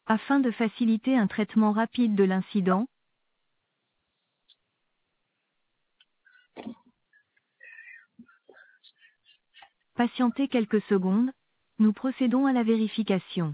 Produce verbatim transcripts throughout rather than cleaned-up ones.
Afin de faciliter un traitement rapide de l'incident, patientez quelques secondes, nous procédons à la vérification.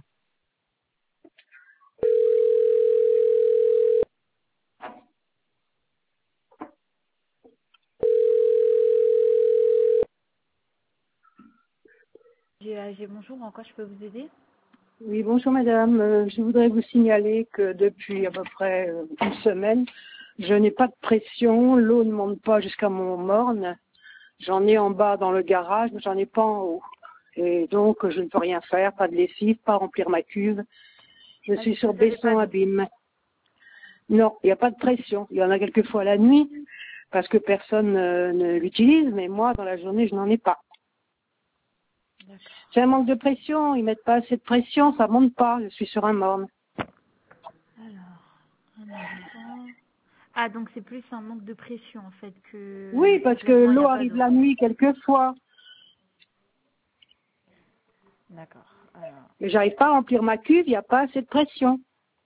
G A G, bonjour, en quoi je peux vous aider? Oui, bonjour madame. Euh, Je voudrais vous signaler que depuis à peu près euh, une semaine, je n'ai pas de pression, l'eau ne monte pas jusqu'à mon morne. J'en ai en bas dans le garage, mais j'en ai pas en haut. Et donc, je ne peux rien faire, pas de lessive, pas remplir ma cuve. Je Est-ce suis que sur vous n'avez pas Besson d'eau? Abîme. Non, il n'y a pas de pression. Il y en a quelquefois la nuit, parce que personne euh, ne l'utilise, mais moi, dans la journée, je n'en ai pas. D'accord. C'est un manque de pression, ils mettent pas assez de pression, ça monte pas, je suis sur un morne. Alors, un instant. Ah, donc c'est plus un manque de pression en fait que Oui, parce que complètement il n'y a l'eau pas arrive d'eau. la nuit quelquefois. D'accord. Alors, Mais j'arrive pas à remplir ma cuve, il n'y a pas assez de pression.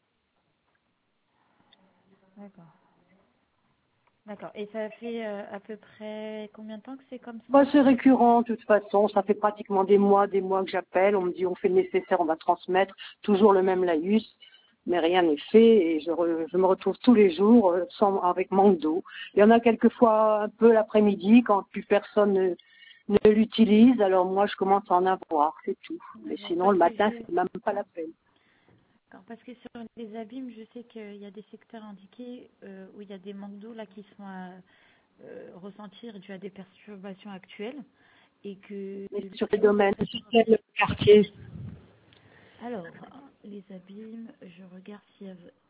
d'accord. D'accord. Et ça fait euh, à peu près combien de temps que c'est comme ça? Bah, c'est récurrent, de toute façon. Ça fait pratiquement des mois, des mois que j'appelle. On me dit, on fait le nécessaire, on va transmettre. Toujours le même laïus. Mais rien n'est fait et je, re- je me retrouve tous les jours euh, sans, avec manque d'eau. Il y en a quelquefois un peu l'après-midi quand plus personne ne, ne l'utilise. Alors moi, je commence à en avoir, c'est tout. Mais D'accord. sinon, Parce le que matin, je c'est même pas la peine. d'accord, parce que sur les abîmes, je sais qu'il y a des secteurs indiqués euh, où il y a des manques d'eau là qui sont à euh, ressentir dû à des perturbations actuelles et que Mais le sur les client domaines. souhaiterait Sur changer. quel quartier? Alors, les abîmes, je regarde s'il y avait.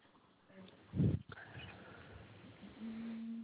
Hmm,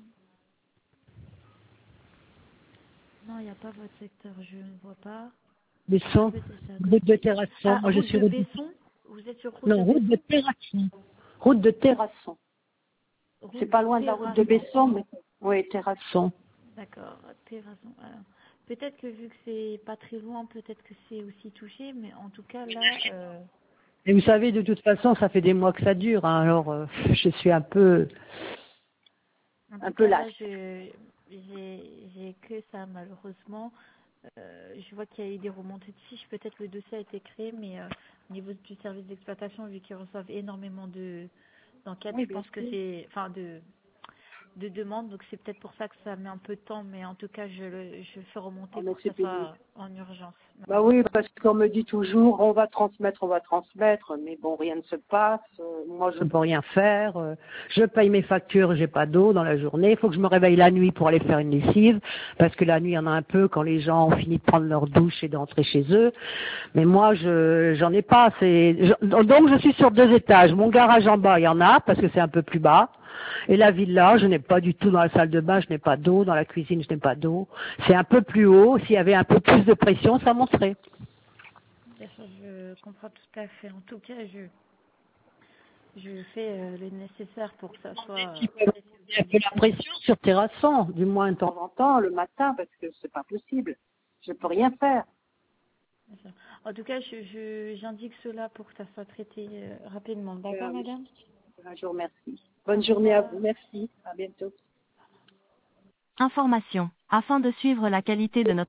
non, il n'y a pas votre secteur, je ne vois pas. Besson, Peut-être à route de côté. Terrasson. Ah, Moi, je route suis de route de... Besson. Vous êtes sur route de Non, route de Besson? Terrasson. Route de Terrasson. C'est Route pas de loin de la route de Terrasson. Besson, mais oui, Terrasson. D'accord, Terrasson. Alors, peut-être que vu que c'est pas très loin, peut-être que c'est aussi touché, mais en tout cas là, euh, Et vous savez, de toute façon, ça fait des mois que ça dure. Hein, alors, euh, je suis un peu, en un tout peu cas là, lasse. je j'ai j'ai que ça malheureusement. Euh, je vois qu'il y a eu des remontées de fiches. Peut-être le dossier a été créé, mais euh, au niveau du service d'exploitation, vu qu'ils reçoivent énormément de d'enquêtes, Oui, je bien pense que sûr. c'est, enfin de de demande, donc c'est peut-être pour ça que ça met un peu de temps, mais en tout cas, je le, je le fais Oh, remonter mais pour que c'est ça pénible. soit en urgence. Bah oui, parce qu'on me dit toujours, on va transmettre, on va transmettre, mais bon, rien ne se passe. Euh, moi, je ne peux rien faire. euh, je paye mes factures, j'ai pas d'eau dans la journée. Il faut que je me réveille la nuit pour aller faire une lessive, parce que la nuit, il y en a un peu quand les gens ont fini de prendre leur douche et d'entrer chez eux. Mais moi, je j'en ai pas. C'est je- donc je suis sur deux étages. Mon garage en bas, il y en a parce que c'est un peu plus bas. Et la villa, je n'ai pas du tout dans la salle de bain, je n'ai pas d'eau. Dans la cuisine, je n'ai pas d'eau. C'est un peu plus haut. S'il y avait un peu plus de pression, ça monterait. Bien sûr, je comprends tout à fait. En tout cas, je, je fais euh, le nécessaire pour que ça soit euh, Il faut traité au un plus peu vite. la pression sur Terrasson, du moins de temps en temps, le matin, parce que c'est pas possible. Je peux rien faire. Bien sûr. En tout cas, je, je- j'indique cela pour que ça soit traité euh, rapidement. D'accord, Euh, madame? je vous remercie. Au Bonne journée à revoir. vous. Merci. À bientôt. Information. Afin de suivre la qualité de notre